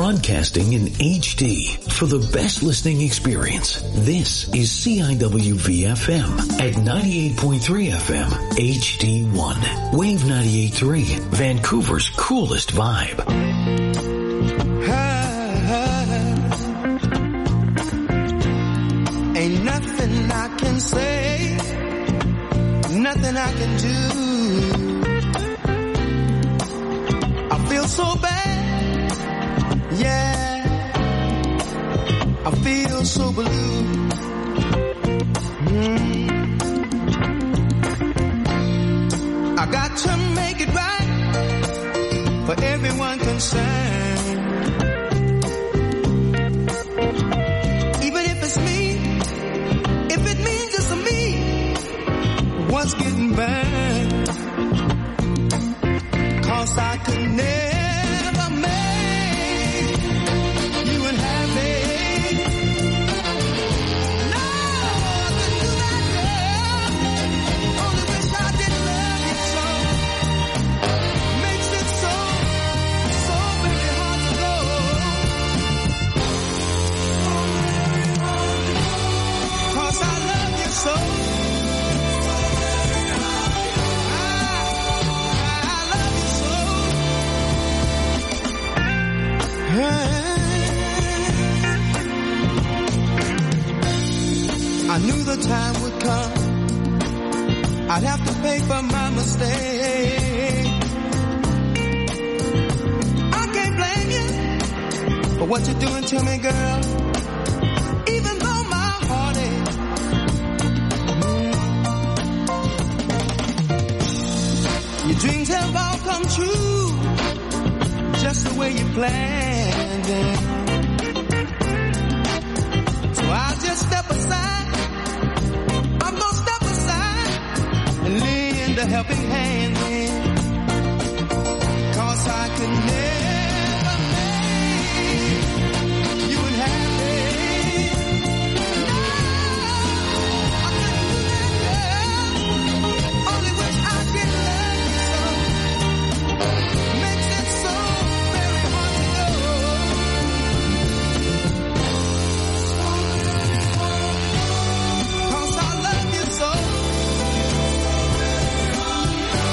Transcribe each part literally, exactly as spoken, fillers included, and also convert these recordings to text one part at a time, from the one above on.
broadcasting in H D for the best listening experience. This is C I W V F M at ninety-eight point three F M H D one. Wave ninety-eight point three, Vancouver's coolest vibe. Ain't nothing I can say, nothing I can do. I feel so bad, yeah, I feel so blue. Mm. I got to make it right for everyone concerned. Even if it's me, if it means it's me, what's getting burned? Cause I could never make you unhappy. No, I couldn't do that, girl. Only wish I didn't love you so. Makes it so, so very hard to go. Cause I love you so. I knew the time would come, I'd have to pay for my mistake. I can't blame you for what you're doing to me, girl, even though my heart aches. Mm. Your dreams have all come true, just the way you planned them. So I'll just step aside, I'm gonna step aside and lend a helping hand in. Cause I could never make you unhappy. No, I couldn't do that, girl. Only wish I could love you so. Makes it so very hard to know. Cause I love you so.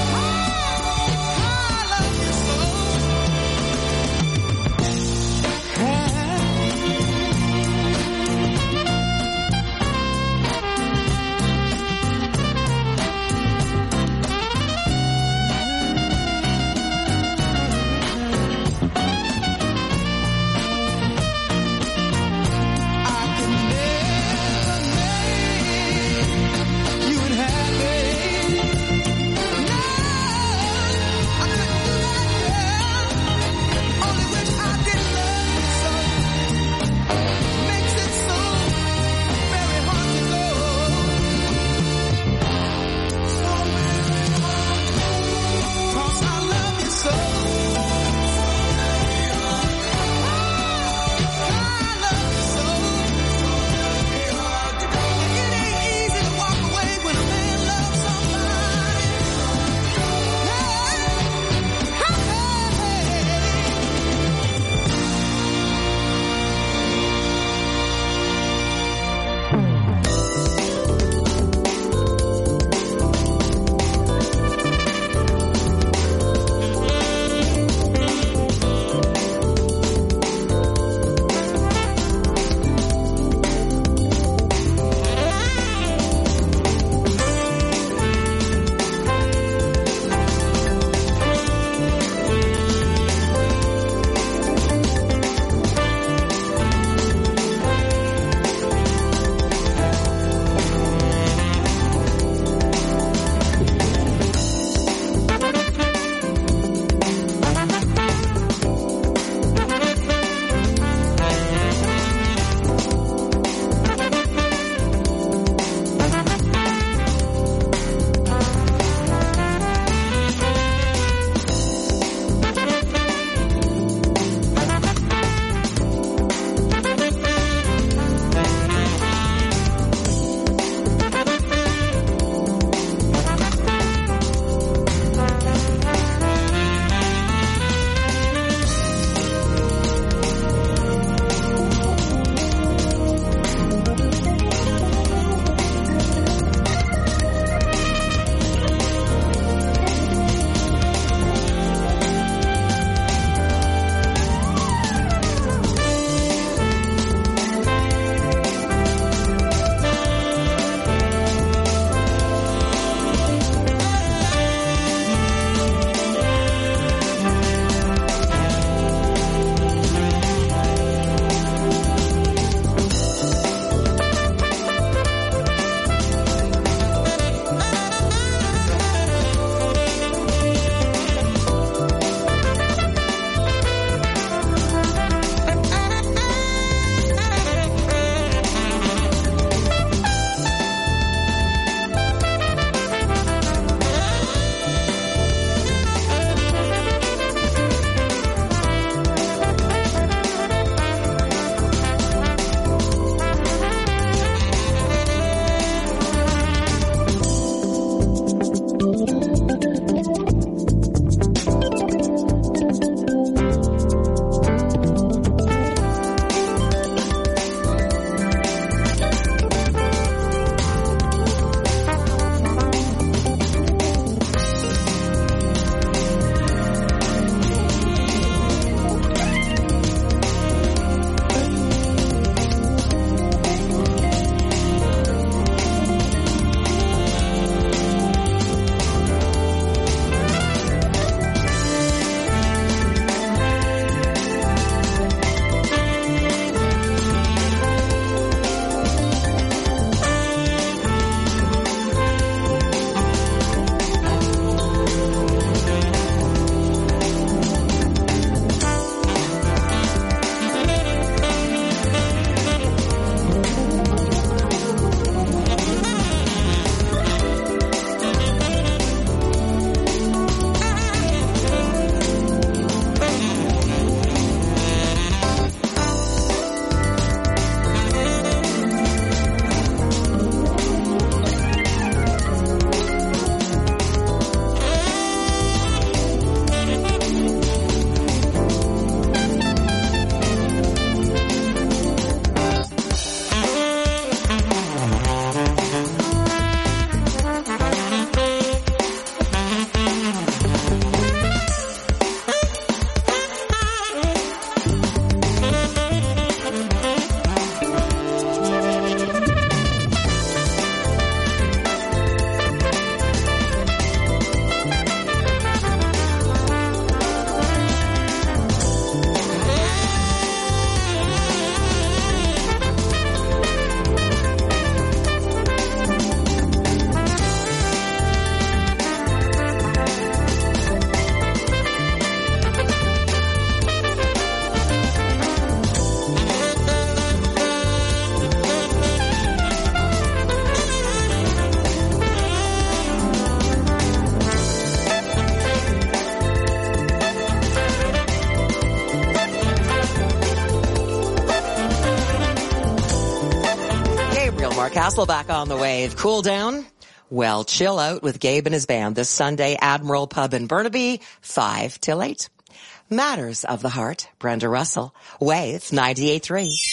Mark Hasselback on the Wave. Cool down? Well, chill out with Gabe and his band this Sunday, Admiral Pub in Burnaby, five till eight. Matters of the Heart, Brenda Russell, Wave ninety-eight point three.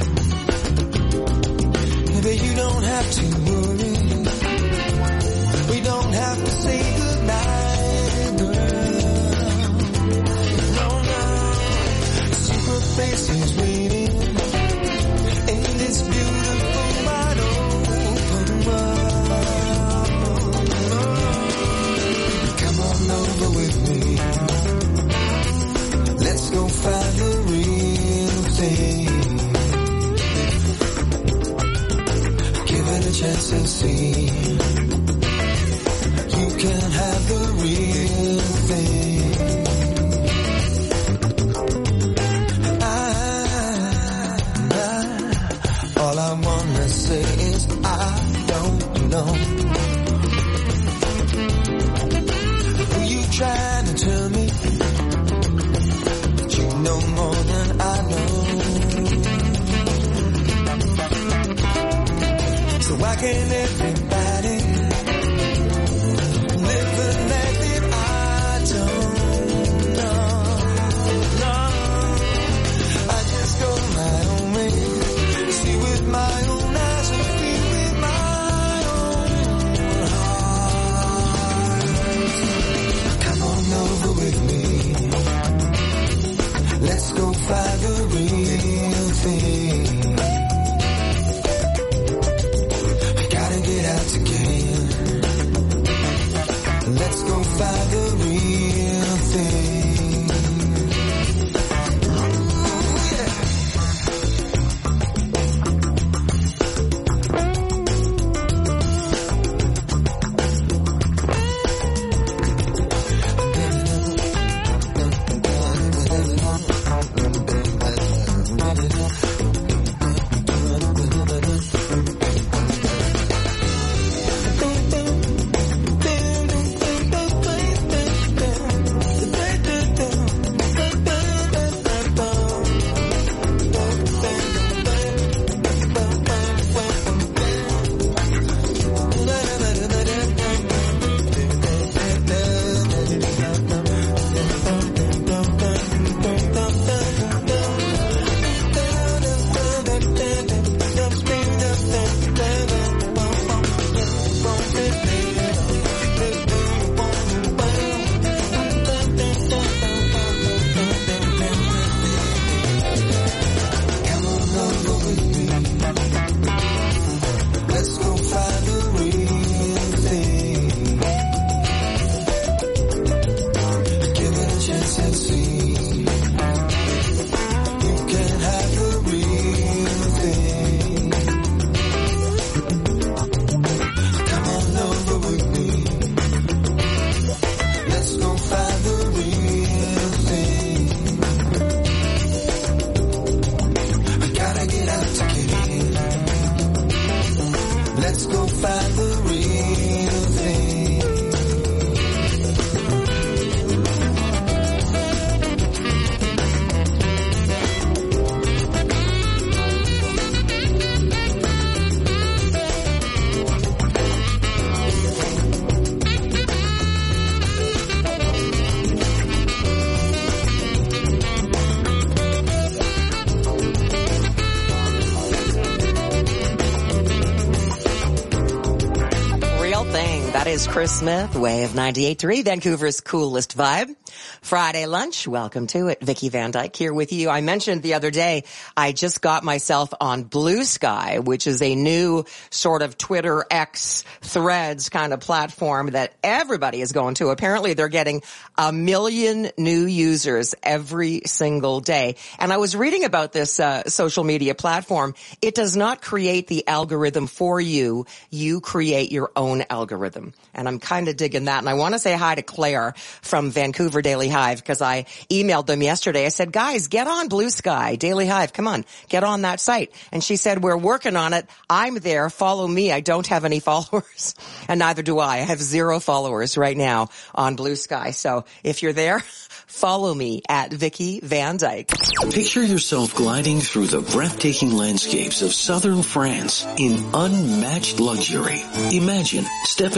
Baby, you don't have to worry. say goodnight, girl. No, no, secret place is waiting in this beautiful wide open world. Come on over with me. Let's go find the real thing. Give it a chance and see. You can have the real thing. I, I, all I wanna say is I don't know. Who you trying to tell me? But you know more than I know. So why can't everybody live a life that I don't know? No, I just go my own way, see with my own eyes and feel with my own heart. Come on over with me. Let's go find the real thing. Let's go find the real thing. Ooh, yeah. Is Chris Smith, Wave ninety-eight point three, Vancouver's coolest vibe. Friday lunch, welcome to it. Vicky Van Dyke here with you. I mentioned the other day, I just got myself on Blue Sky, which is a new sort of Twitter X Threads kind of platform that everybody is going to. Apparently they're getting a million new users every single day. And I was reading about this uh, social media platform. It does not create the algorithm for you. You create your own algorithm. And I'm kind of digging that. And I want to say hi to Claire from Vancouver Daily Hive because I emailed them yesterday. I said, guys, get on Blue Sky, Daily Hive. Come on, get on that site. And she said, we're working on it. I'm there. Follow me. I don't have any followers. And neither do I. I have zero followers right now on Blue Sky. So if you're there, follow me at Vicky Van Dyke. Picture yourself gliding through the breathtaking landscapes of southern France in unmatched luxury. Imagine stepping aboard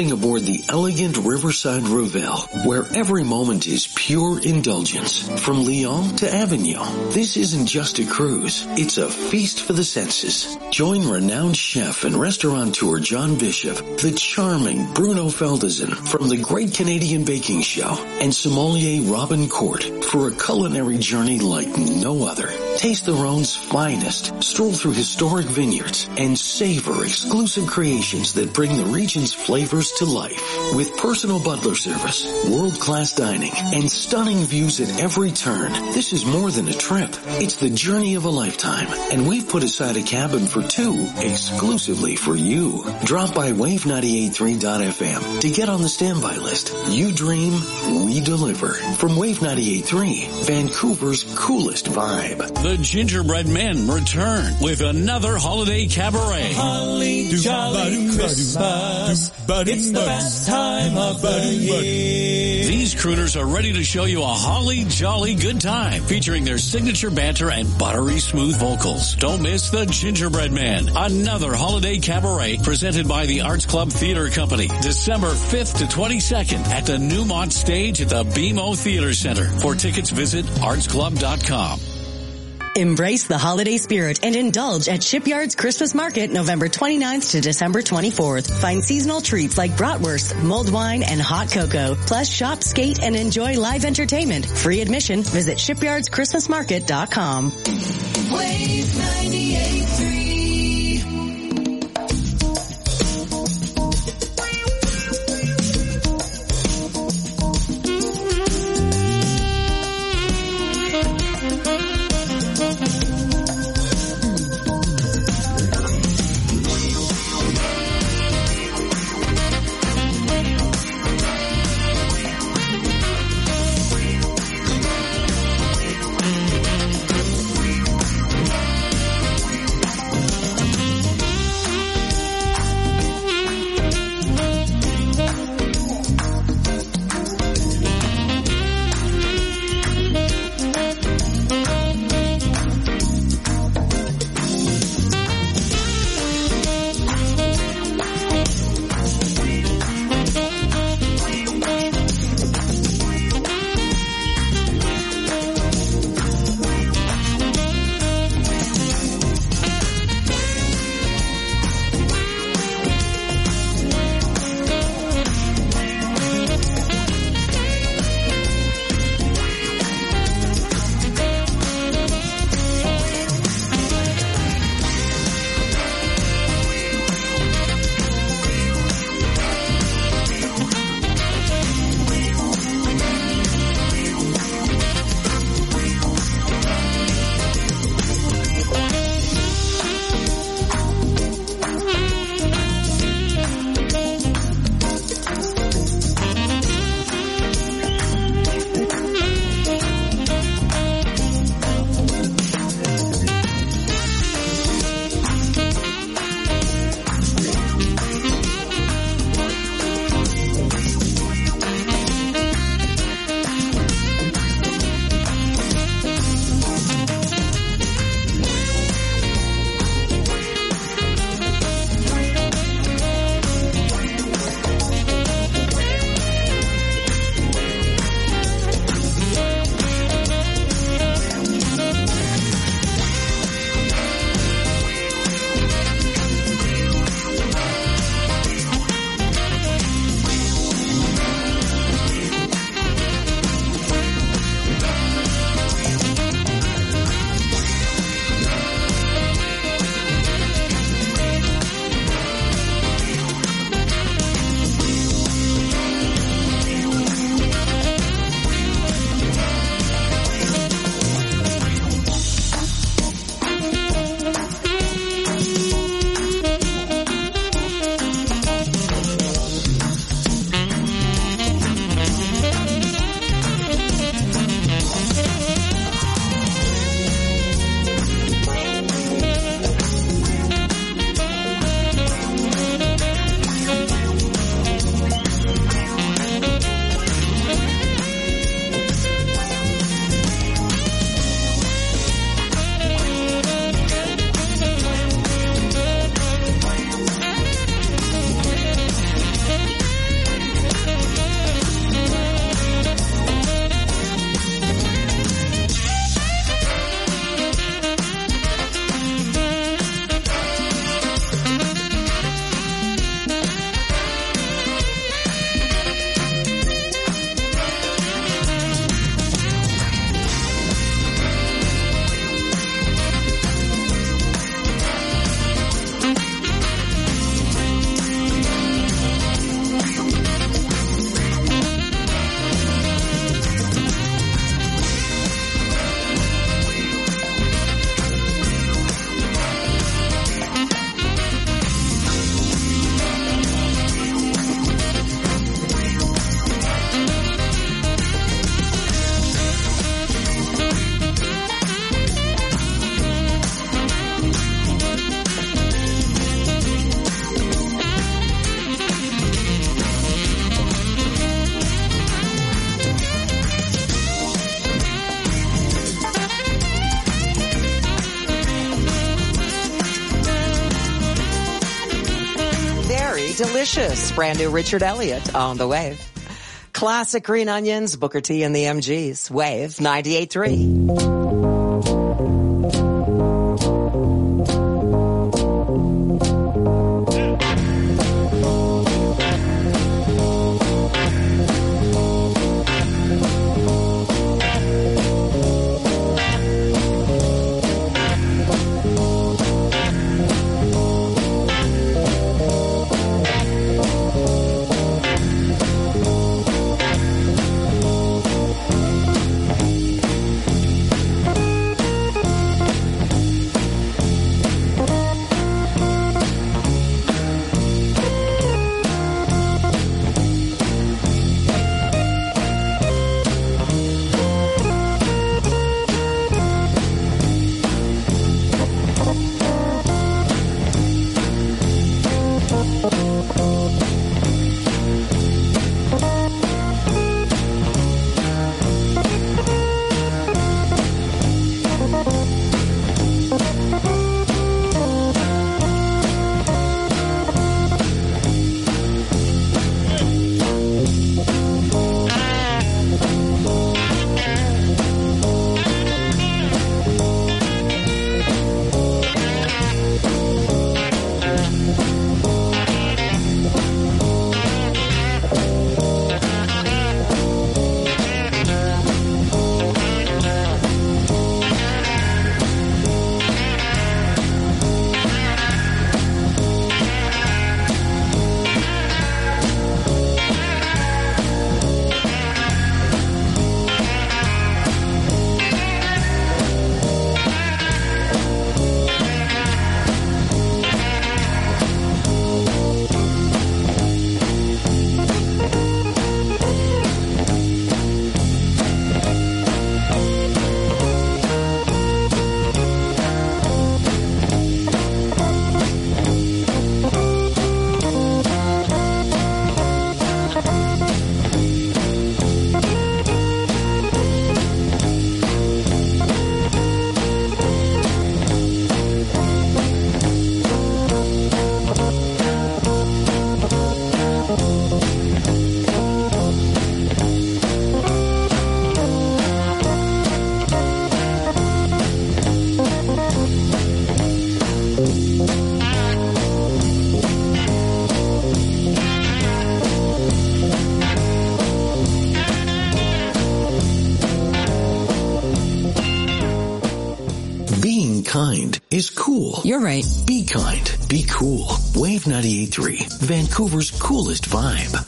the elegant Riverside Revel, where every moment is pure indulgence. From Lyon to Avignon, this isn't just a cruise, it's a feast for the senses. Join renowned chef and restaurateur John Bishop, the charming Bruno Feldesen from the Great Canadian Baking Show, and sommelier Robin Court for a culinary journey like no other. Taste the Rhone's finest, stroll through historic vineyards, and savor exclusive creations that bring the region's flavors to life. With personal butler service, world-class dining, and stunning views at every turn, this is more than a trip. It's the journey of a lifetime, and we've put aside a cabin for two exclusively for you. Drop by wave nine eight three dot f m to get on the standby list. You dream, we deliver. From Wave ninety-eight point three, Vancouver's coolest vibe. The Gingerbread Men return with another holiday cabaret. Holly jolly Christmas, it's the best time of the year. These crooners are ready to show you a holly jolly good time, featuring their signature banter and buttery smooth vocals. Don't miss the Gingerbread Man, another holiday cabaret presented by the Arts Club Theater Company, December fifth to twenty-second at the Newmont Stage at the B M O Theater Center. For tickets, visit arts club dot com. Embrace the holiday spirit and indulge at Shipyard's Christmas Market November twenty-ninth to December twenty-fourth. Find seasonal treats like bratwurst, mulled wine, and hot cocoa. Plus shop, skate, and enjoy live entertainment. Free admission. Visit shipyards christmas market dot com. Wave ninety-eight point three. delicious. Brand new Richard Elliott on the Wave. Classic Green Onions, Booker T and the M Gs. Wave ninety-eight point three. Kind is cool. You're right. Be kind. Be cool. Wave ninety-eight point three, Vancouver's coolest vibe.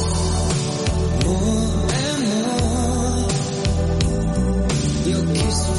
More and more, your kiss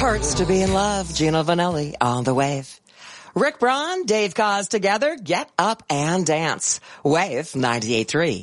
Hurts to be in love, Gino Vanelli on the Wave. Rick Braun, Dave Koz together, Get Up and Dance. Wave ninety-eight point three.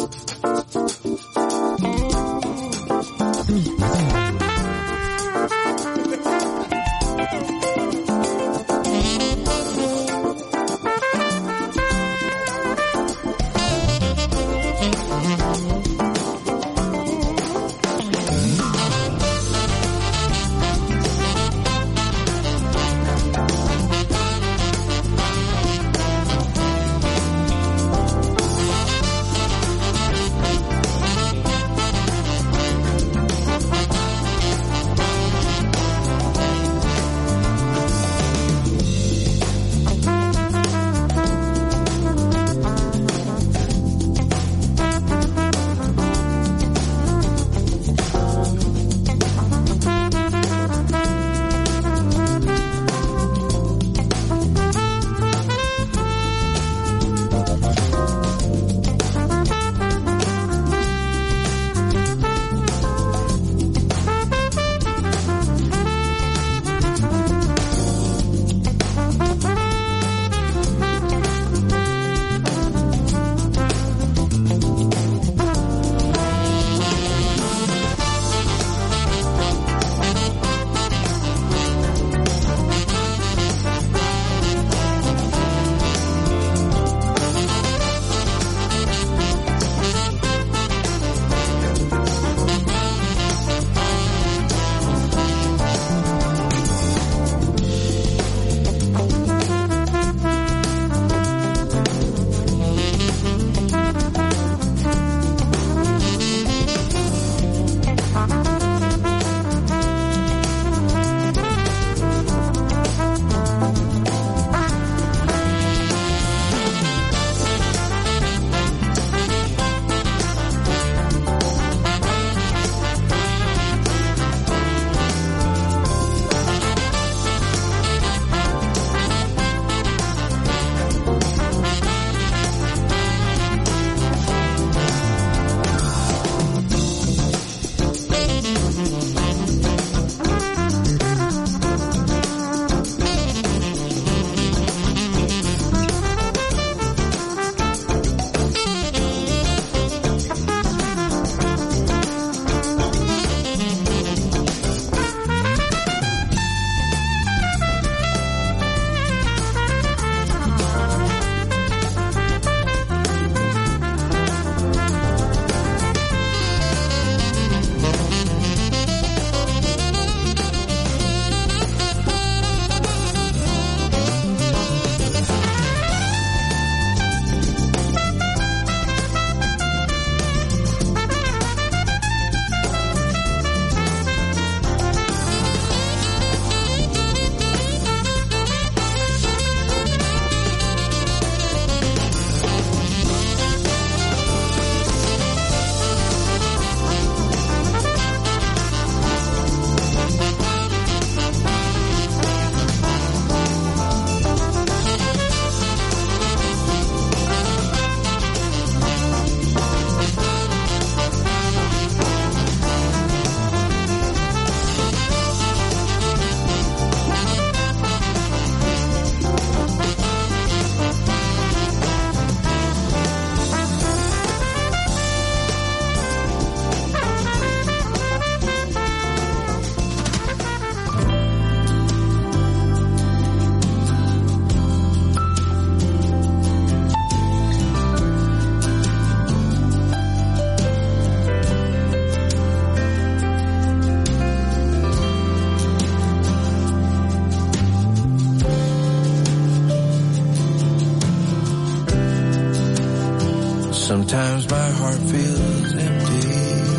Sometimes my heart feels empty.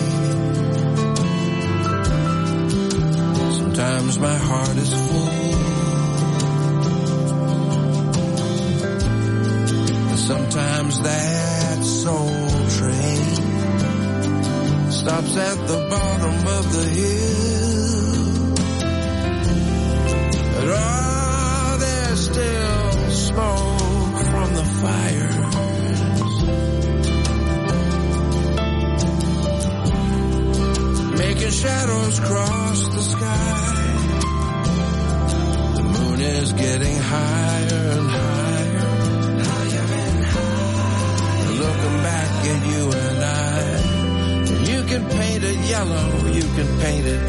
Sometimes my heart is full. And sometimes that soul train stops at the bottom of the hill. But oh, there's still smoke from the fire. Making shadows cross the sky. is getting higher and higher, higher and higher. Looking back at you and I, you can paint it yellow, you can paint it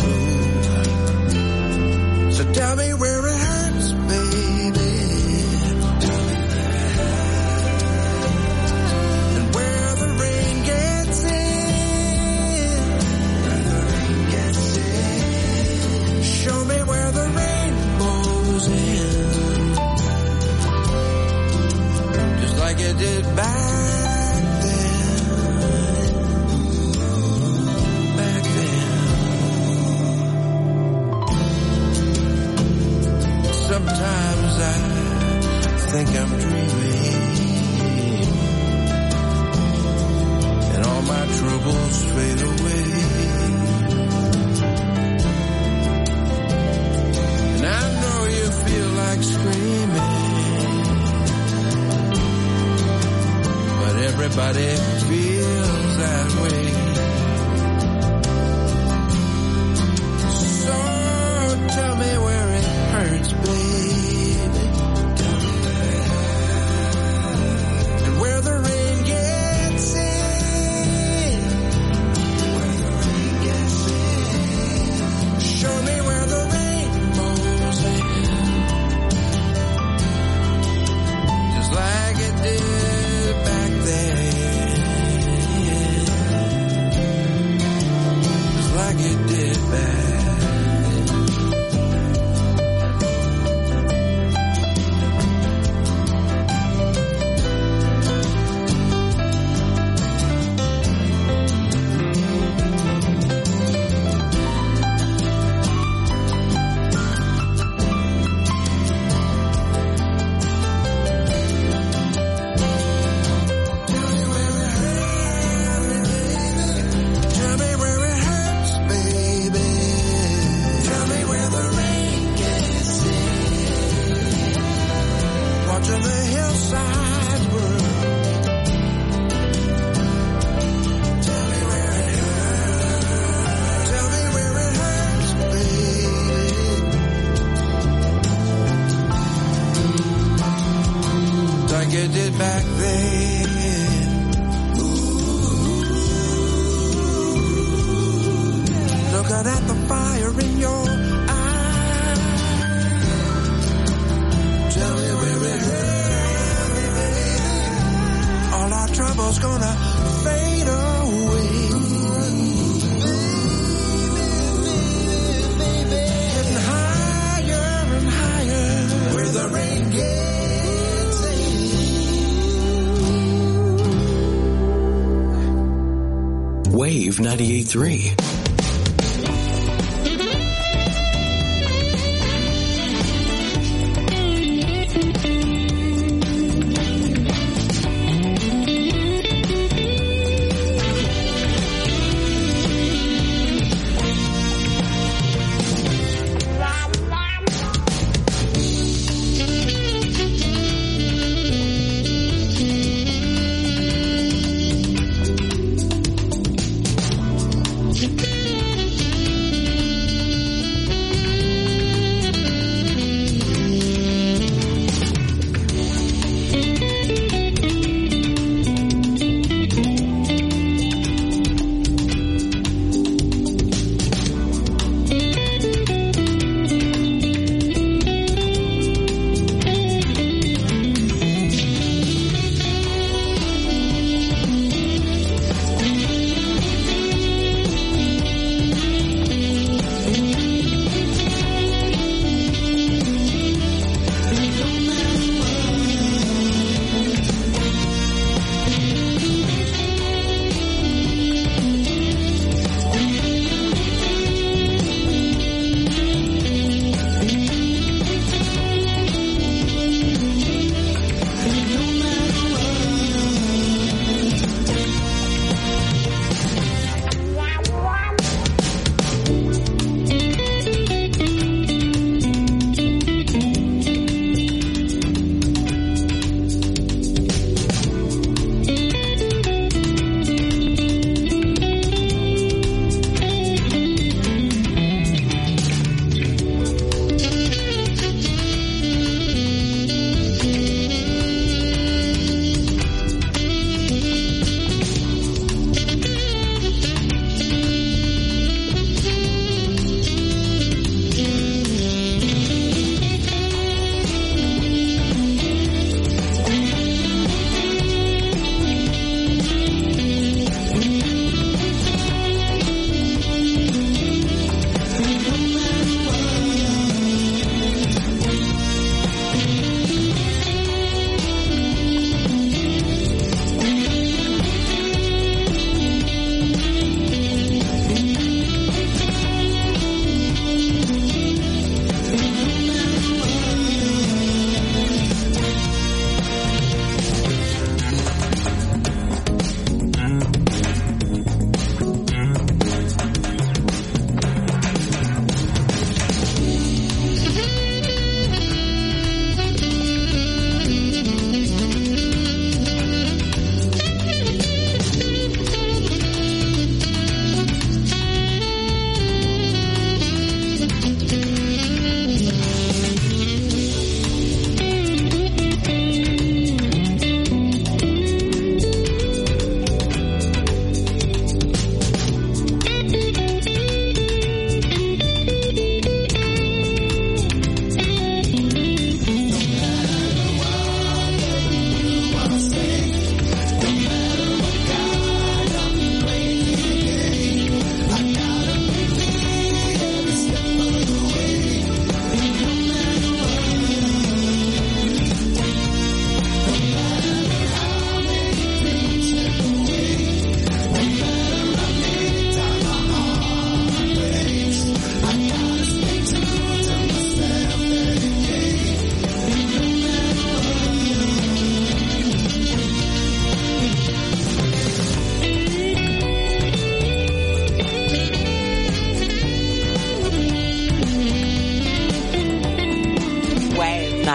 blue. So tell me where it hurts, baby. Tell me where it hurts. And where the rain gets in. Where the rain gets in. Show me where the rainbow's in. Just like it did back then. Back then. Sometimes I think I'm dreaming, and all my troubles fade away. And I know you feel like screaming, but everybody feels that way. So tell me where it hurts, baby. Tell me where it hurts. And where the rain gets in. Where the rain gets in. Show me where the rainbow's in. Just like it did back then. Just like it did back then. Tell me where it hurts, baby. Tell me where the rain gets in. Watching the hillsides burn. Tell me where it hurts. Tell me where it hurts, baby. Like it did back then. Looking at the fire in your eyes. Tell me where it hurts. All our troubles gonna fade away. Getting higher and higher. Where the rain gets in. Wave ninety-eight point three.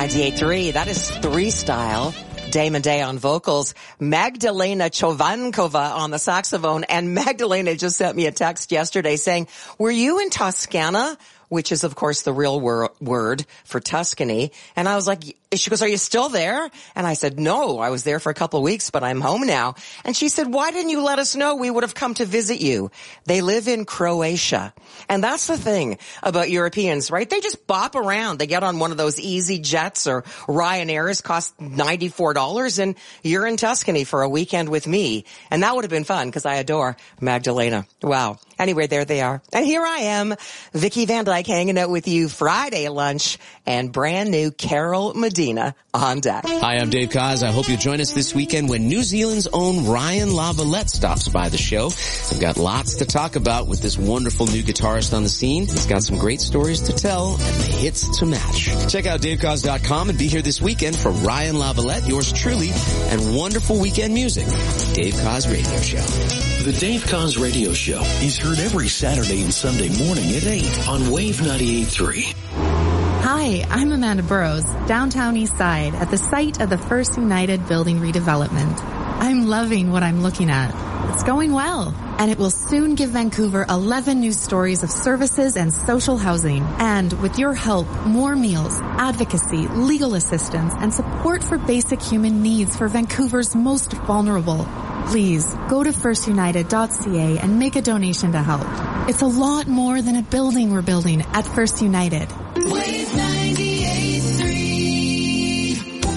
ninety-eight point three, that is Three Style. Damon Day on vocals, Magdalena Chovankova on the saxophone, and Magdalena just sent me a text yesterday saying, were you in Toscana? Which is, of course, the real wor- word for Tuscany. And I was like, she goes, are you still there? And I said, no, I was there for a couple of weeks, but I'm home now. And she said, why didn't you let us know? We would have come to visit you. They live in Croatia. And that's the thing about Europeans, right? They just bop around. They get on one of those easy jets or Ryanair's, cost ninety-four dollars, and you're in Tuscany for a weekend with me. And that would have been fun because I adore Magdalena. Wow. Anyway, there they are. And here I am, Vicky Van Dyke, hanging out with you Friday lunch, and brand new Carol Medina on deck. Hi, I'm Dave Kaz. I hope you'll join us this weekend when New Zealand's own Ryan LaVallette stops by the show. We've got lots to talk about with this wonderful new guitarist on the scene. He's got some great stories to tell and the hits to match. Check out dave kaz dot com and be here this weekend for Ryan LaVallette, yours truly, and wonderful weekend music. Dave Kaz Radio Show. The Dave Kaz Radio Show is heard every Saturday and Sunday morning at eight on Wave ninety-eight point three. Hi, I'm Amanda Burrows, downtown East Side, at the site of the First United building redevelopment. I'm loving what I'm looking at. It's going well, and it will soon give Vancouver eleven new stories of services and social housing. And with your help, more meals, advocacy, legal assistance, and support for basic human needs for Vancouver's most vulnerable. Please go to first united dot c a and make a donation to help. It's a lot more than a building we're building at First United. Wave ninety-eight point three.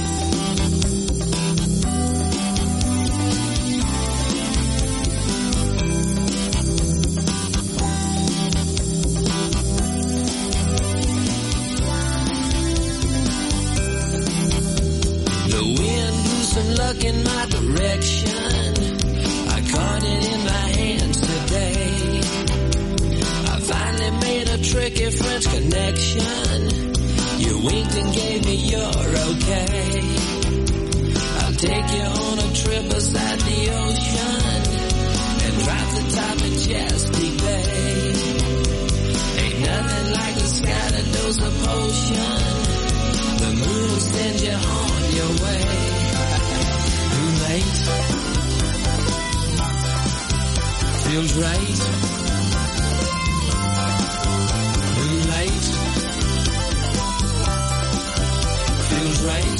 The wind blew some luck in my direction. I caught it in my hands today. I finally made a tricky French connection. You winked and gave me your okay. I'll take you on a trip beside the ocean and drive the top of Chesapeake Bay. Ain't nothing like the sky that knows a potion. The moon will send you on your way. Moonlight feels right. Moonlight feels right.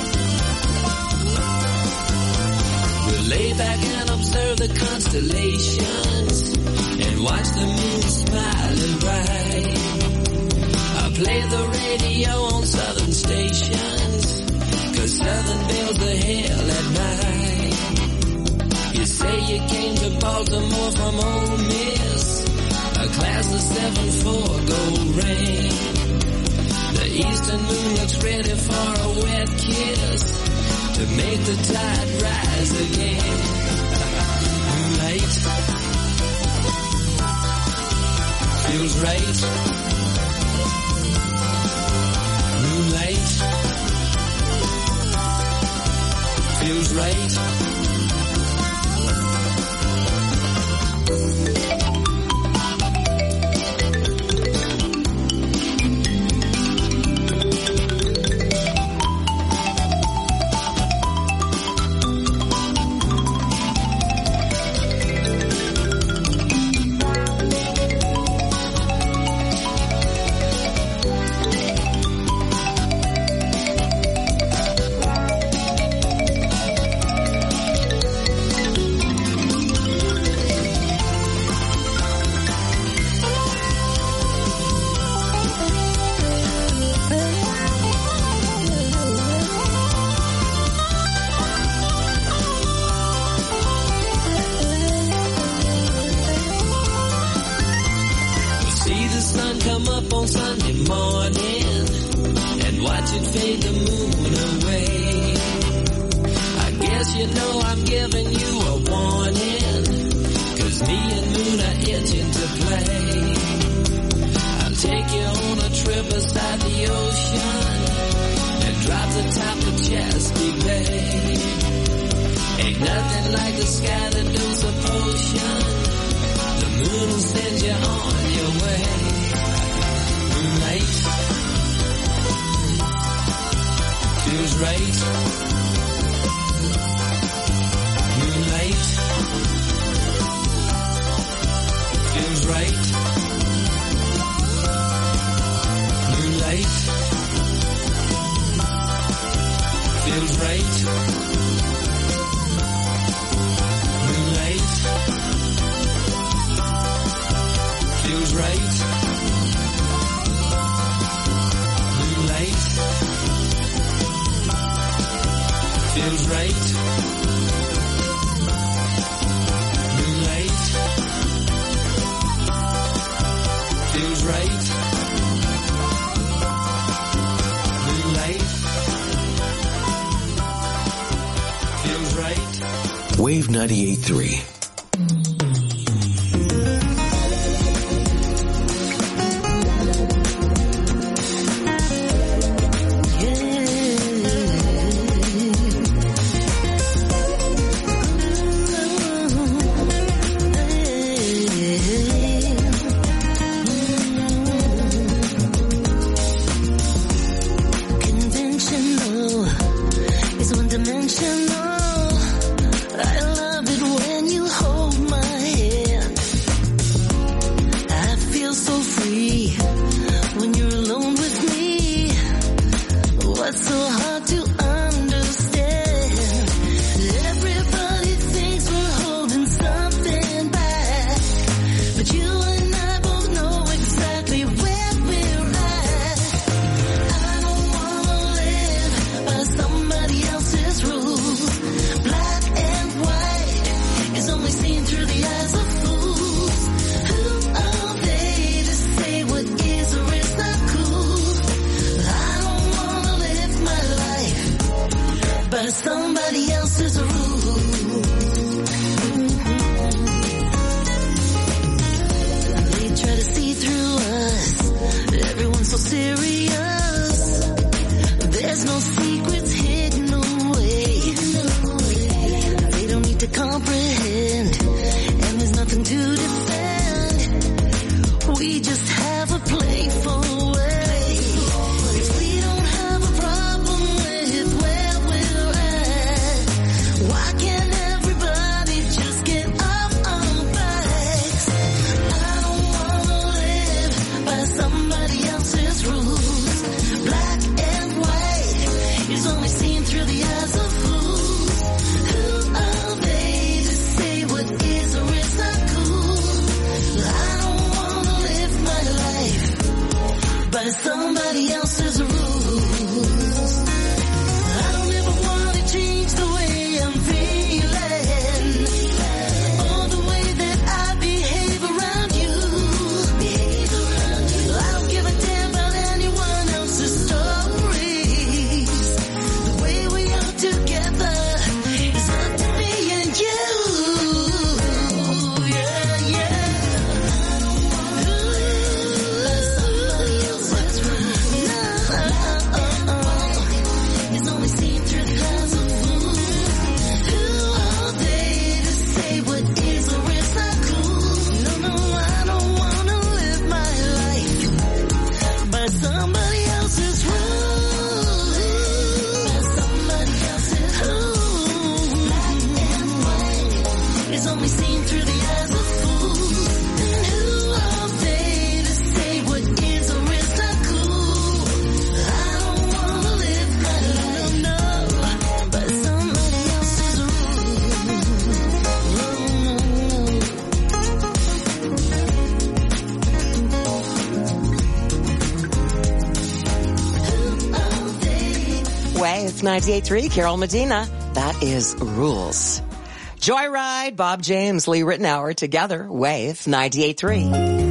We'll lay back and observe the constellations and watch the moon smiling bright. I play the radio on southern stations, 'cause southern bells the hell at night. You say you came to Baltimore from Ole Miss, a class of seven four gold ring. The eastern moon looks ready for a wet kiss to make the tide rise again. Moonlight feels right. Moonlight feels right. right. Moonlight feels right. Wave ninety-eight point three. ninety-eight point three, Carol Medina. That is Rules. Joyride, Bob James, Lee Ritenour together. Wave ninety-eight point three.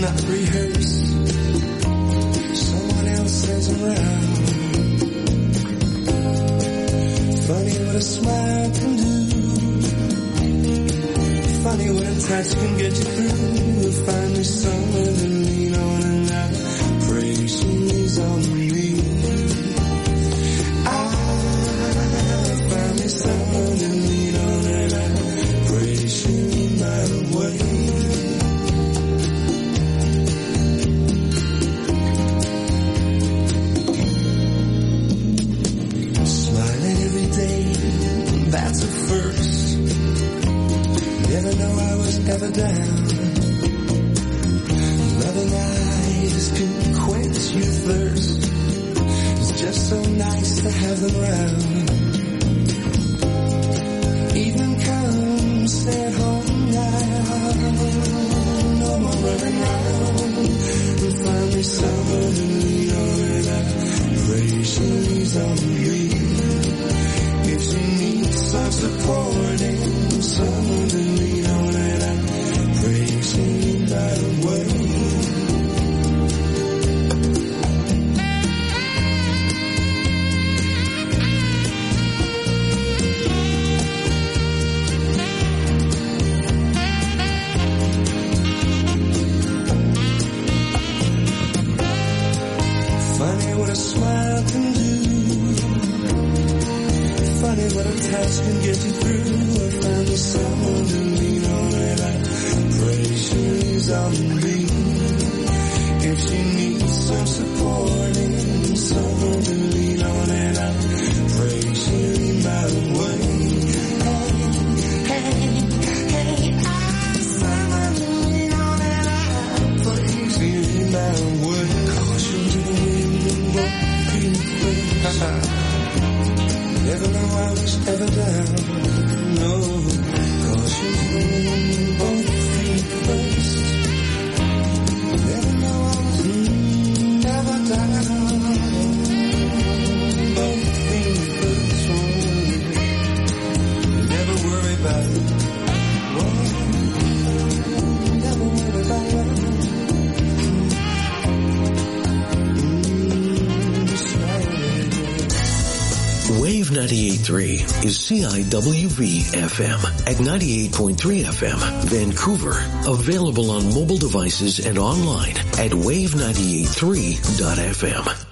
not rehearse. Someone else is around. Funny what a smile can do. Funny what a touch can get you through. Find me someone to lean on and I pray she's on me. I find me someone to lean on and I pray she's my way. Smiling every day, that's a first. Never know I was ever down. Loving eyes can quench your thirst. It's just so nice to have them round. Evening comes, stay at home now. No more running round. And find me someone to lean on and I pray she leans on me. If she needs some supporting, someone to lean on and I pray she right away. Funny what a smile can do. Funny what a touch can get you through. I found me someone to lean on and I pray she's on me. If she needs some supporting, someone to lean on and I pray she'll lean my way. Hey, hey, hey, I someone to lean on and I pray she'll lean my way. Caution to the wind and won't be afraid. Never know I was ever down, no. Caution to the wind, both feet first. Never know I was never down, both feet first. Never worry about it, never worry about it. Wave ninety-eight point three is C I W V F M at ninety-eight point three F M, Vancouver. Available on mobile devices and online at wave ninety-eight point three dot f m.